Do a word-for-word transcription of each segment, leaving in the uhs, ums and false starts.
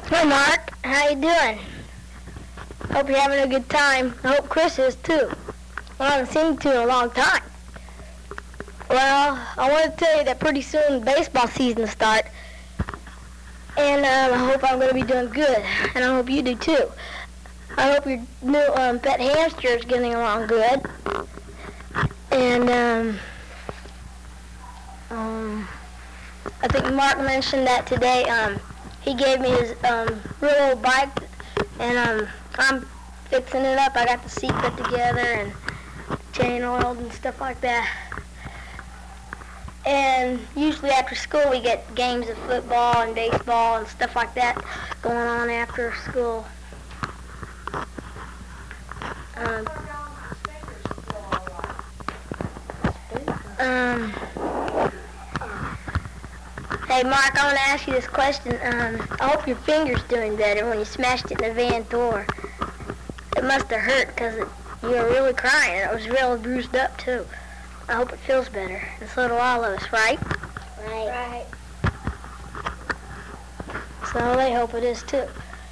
Hey Mark, how you doing? Hope you're having a good time. I hope Chris is too. Well, I haven't seen you two in a long time. Well, I want to tell you that pretty soon baseball season will start. And um, I hope I'm going to be doing good. And I hope you do too. I hope your new um, pet hamster is getting along good. And um, um, I think Mark mentioned that today. Um, he gave me his um, real old bike, and um, I'm fixing it up. I got the seat put together and chain oiled and stuff like that. And usually after school we get games of football and baseball and stuff like that going on after school. Um, um, hey Mark, I want to ask you this question. Um, I hope your finger's doing better when you smashed it in the van door. It must have hurt because you were really crying and it was really bruised up too. I hope it feels better. And so do all of us, right? Right. Right. So they hope it is too.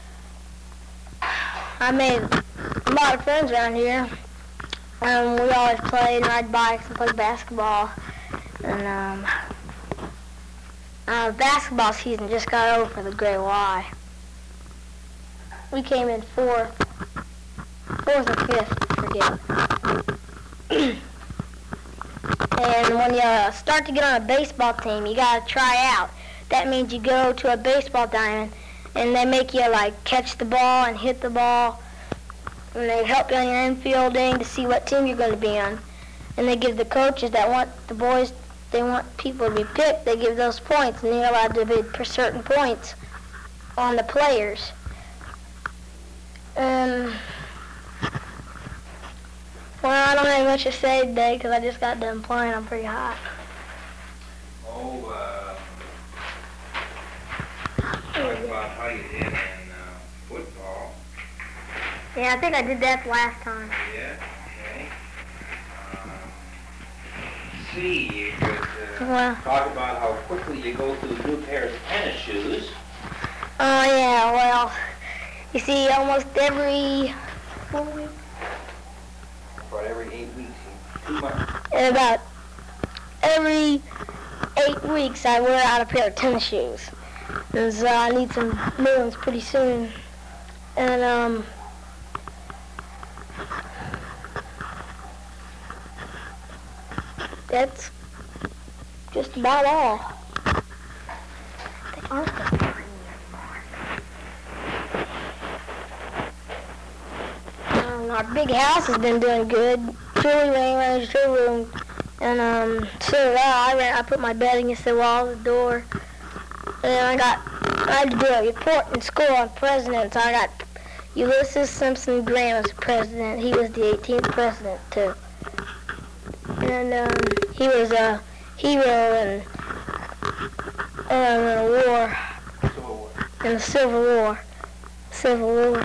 I made a lot of friends around here. Um, we always played and ride bikes and play basketball. And um, uh, basketball season just got over for the Gray Y. We came in fourth, fourth or fifth, I forget. And when you uh, start to get on a baseball team, you gotta try out. That means you go to a baseball diamond, and they make you like catch the ball and hit the ball, and they help you on your infielding to see what team you're going to be on. And they give the coaches that want the boys, they want people to be picked, they give those points, and you're allowed to bid for certain points on the players. Um. Well, I don't have much to say today because I just got done playing. I'm pretty hot. Oh, uh, talk about how you did in uh, football. Yeah, I think I did that last time. Yeah, okay. Um, see, you could uh, Well. talk about how quickly you go through new pairs of tennis shoes. Oh, yeah, well, you see, almost every four weeks, About every eight weeks, two months. about every eight weeks, I wear out a pair of tennis shoes. And so I need some new ones pretty soon. And, um, that's just about all. They aren't the Um, our big house has been doing good. Julie ran around her room, and um, so did I. I, ran, I put my bed against the wall of the door, and then I got, I had to do a report in school on presidents. I got Ulysses Simpson Graham as president. He was the eighteenth president too, and um, he was a hero in, um, in a war, Civil War. in the Civil War, Civil War.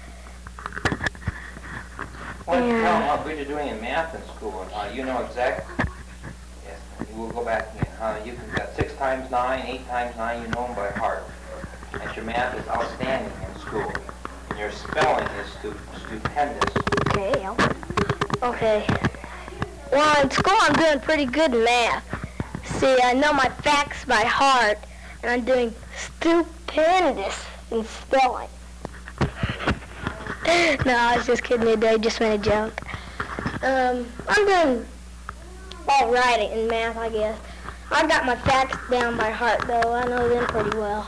Why don't you Yeah. tell them how good you're doing in math in school and how you know exactly? Yes, we'll go back again. Huh? You can got six times nine, eight times nine. You know them by heart. And your math is outstanding in school. And your spelling is stu- stupendous. Okay, I'll- okay. Well, in school I'm doing pretty good in math. See, I know my facts by heart, and I'm doing stupendous in spelling. No, I was just kidding today, just made a joke. Um, I'm doing all right in math, I guess. I got my facts down by heart, though. I know them pretty well.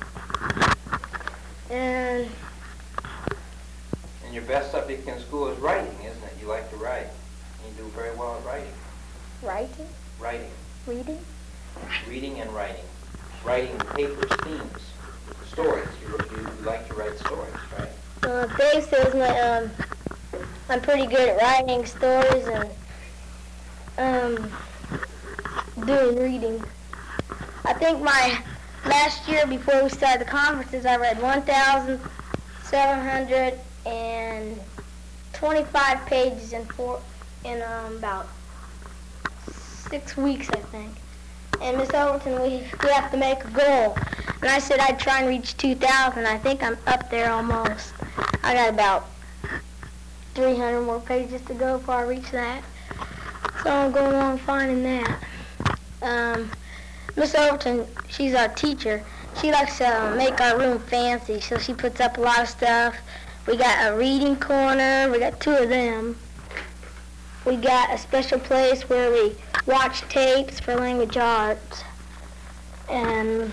And And your best subject in school is writing, isn't it? You like to write. You do very well at writing. writing, Writing. reading. Reading and writing. Writing papers, themes, stories. You, you, you like to write stories, right? Uh, Dave says my, um, I'm pretty good at writing stories and um, doing reading. I think my last year before we started the conferences, I read one thousand seven hundred twenty-five pages in four in um, about six weeks, I think. and Miss Overton, we, we have to make a goal. And I said I'd try and reach two thousand. I think I'm up there almost. I got about three hundred more pages to go before I reach that. So I'm going along finding that. Um, Miss Overton, she's our teacher. She likes to make our room fancy, so she puts up a lot of stuff. We got a reading corner. We got two of them. We got a special place where we watch tapes for language arts. And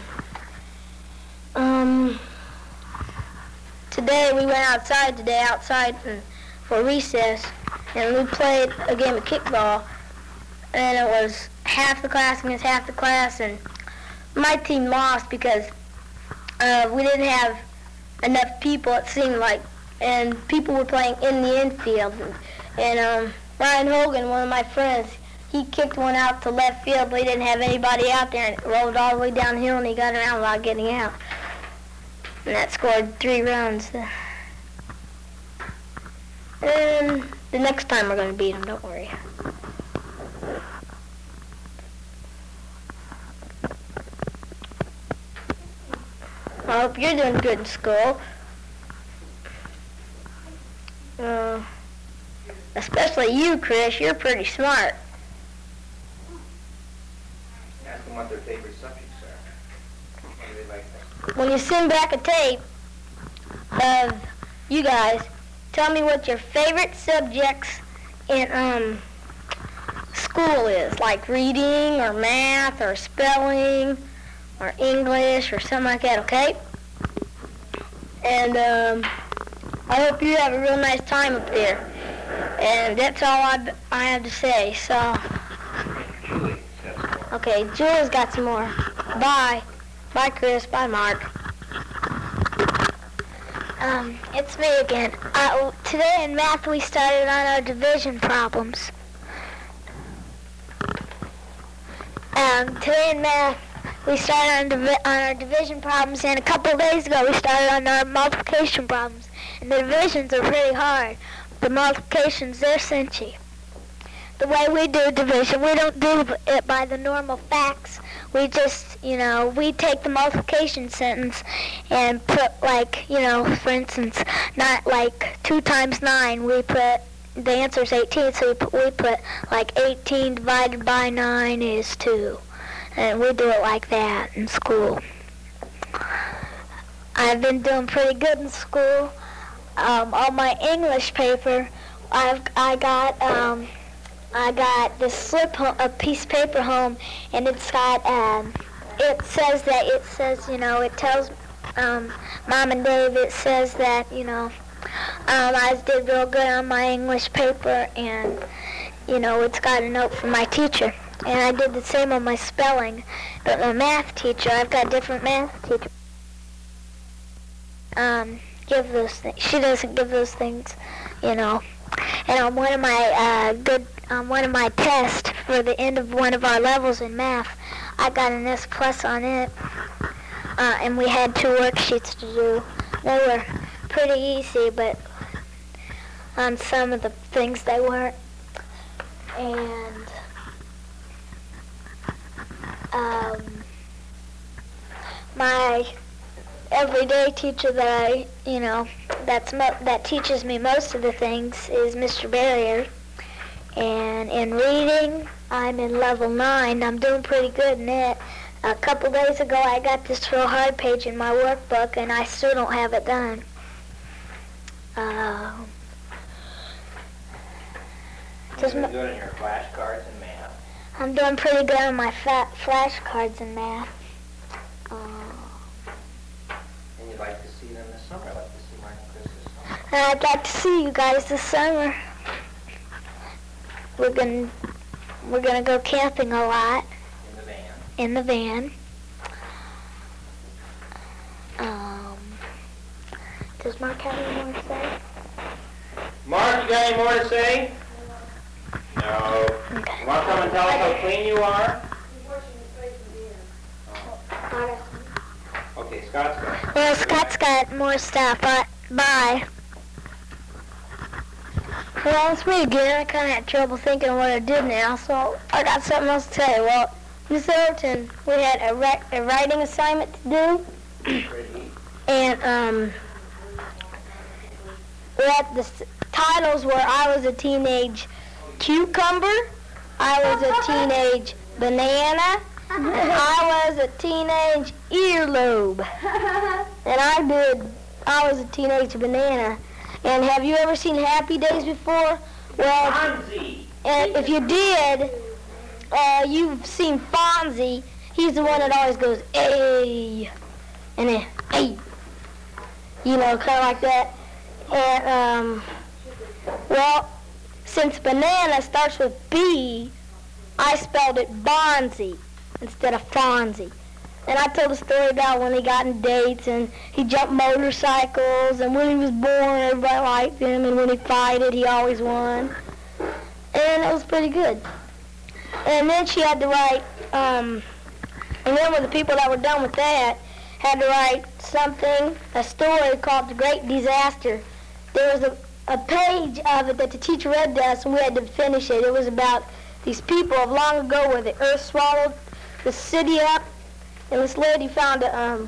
um, today we went outside today, outside for recess, and we played a game of kickball. And it was half the class against half the class, and my team lost because uh, we didn't have enough people, it seemed like, and people were playing in the infield. And um, Ryan Hogan, one of my friends, he kicked one out to left field, but he didn't have anybody out there, and it rolled all the way downhill, and he got around without getting out. And that scored three runs. And the next time we're going to beat him, don't worry. I hope you're doing good in school. Uh, especially you, Chris. You're pretty smart. Ask them what their favorite subjects are. What do they like best? When you send back a tape of you guys, tell me what your favorite subjects in um school is, like reading or math or spelling or English or something like that, okay? And um, I hope you have a real nice time up there. And that's all I, I have to say, so. Julie says more. Okay, Julie's got some more. Bye. Bye, Chris. Bye, Mark. Um, it's me again. Uh, today in math we started on our division problems. Um, today in math we started on, divi- on our division problems, and a couple of days ago we started on our multiplication problems. And the divisions are pretty hard. The multiplications, they're cinchy. The way we do division, we don't do it by the normal facts. We just, you know, we take the multiplication sentence and put, like, you know, for instance, not like two times nine, we put, the answer is eighteen, so we put, we put, like, eighteen divided by nine is two. And we do it like that in school. I've been doing pretty good in school. Um, on my English paper, I've I got um, I got this slip, ho- a piece of paper home, and it's got um, it says that it says you know it tells um, Mom and Dave it says that you know um, I did real good on my English paper, and you know it's got a note from my teacher, and I did the same on my spelling, but my math teacher, I've got different math teachers. Um. Give those things. She doesn't give those things, you know. And on one of my uh, good, on one of my tests for the end of one of our levels in math, I got an S plus on it, uh, and we had two worksheets to do. They were pretty easy, but on some of the things they weren't. And um, my everyday teacher that I, you know, that's mo- that teaches me most of the things is Mister Barrier. And in reading, I'm in level nine. I'm doing pretty good in it. A couple days ago, I got this real hard page in my workbook, and I still don't have it done. Uh, You've been doing your flashcards in math. I'm doing pretty good on my fa- flashcards in math. Uh, And you'd like to see them this summer. I'd like to see Mark and Chris this summer. And I'd like to see you guys this summer. We're gonna we're gonna go camping a lot In the van. in the van. Um, does Mark have any more to say? Mark, you got any more to say? No. Okay. You want to come and tell us how clean you are? Okay, Scott's got. Well, Scott's got more stuff. But bye. Well, it's me again. I kind of had trouble thinking of what I did now, so I got something else to say. Well, Miss Overton, we had a, ri- a writing assignment to do, and um, we had the s- titles were I was a teenage cucumber, I was a teenage banana, and I was a teenage earlobe. And I did, I was a teenage banana. And have you ever seen Happy Days before? Well, Fonzie. and if you did, uh, you've seen Fonzie. He's the one that always goes, "Ay," and then, "Ay," you know, kind of like that. And, um, well, since banana starts with B, I spelled it Bonzie instead of Fonzie. And I told a story about when he got in dates and he jumped motorcycles, and when he was born, everybody liked him, and when he fighted, he always won. And it was pretty good. And then she had to write, um, and then when the people that were done with that had to write something, a story called The Great Disaster. There was a, a page of it that the teacher read to us, and we had to finish it. It was about these people of long ago where the earth swallowed the city up, and this lady found a um,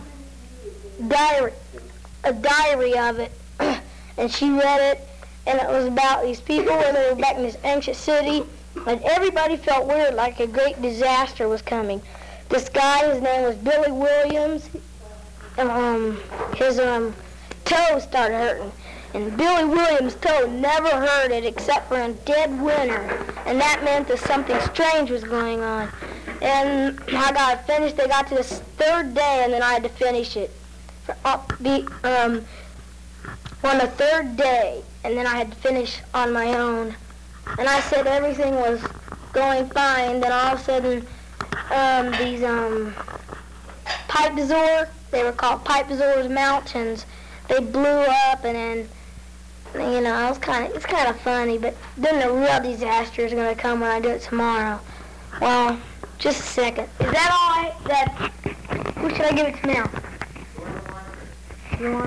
diary, a diary of it, and she read it, and it was about these people where they were back in this ancient city, and everybody felt weird, like a great disaster was coming. This guy, his name was Billy Williams, and um, his um, toe started hurting. And Billy Williams' toe never hurt it except for in dead winter, and that meant that something strange was going on. And I got it finished. They got to this third day, and then I had to finish it. Up the um, on the third day, and then I had to finish on my own. And I said everything was going fine. Then all of a sudden, um, these um, Pipezor, they were called Pipezor's Mountains. They blew up, and then. You know, I was kind of, it's kind of funny, but then the real disaster is going to come when I do it tomorrow. Well, just a second. Is that all I, that, who should I give it to now? You want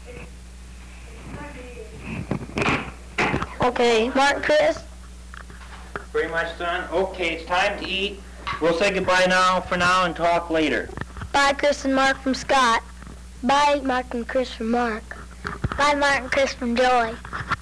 it? Okay, Mark, Chris? Very much, son. Okay, it's time to eat. We'll say goodbye now for now and talk later. Bye, Chris and Mark from Scott. Bye, Mark and Chris from Mark. Bye, Mark and Chris from Joey.